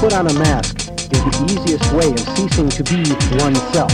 put on a mask is the easiest way of ceasing to be oneself.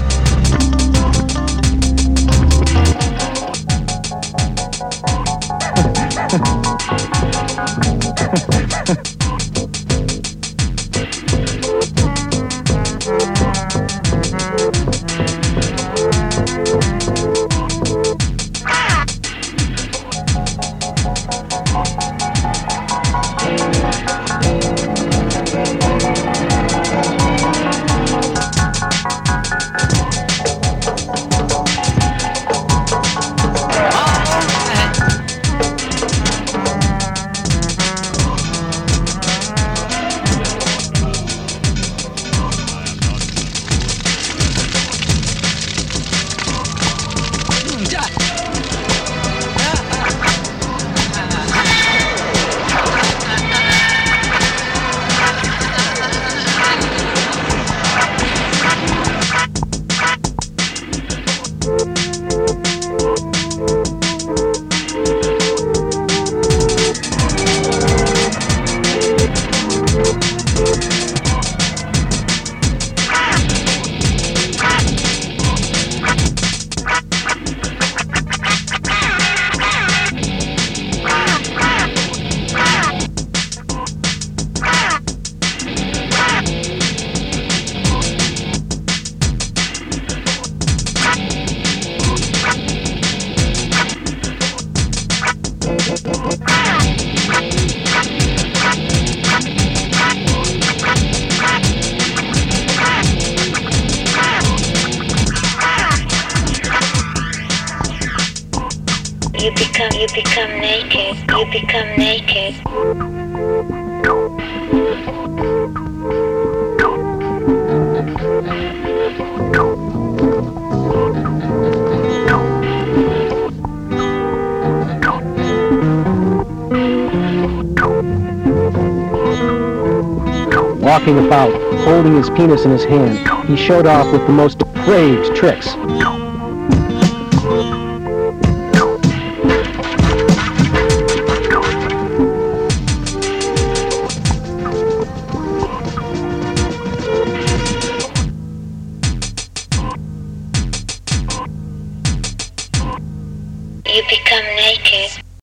You become naked. Walking about, holding his penis in his hand, he showed off with the most depraved tricks. You become naked.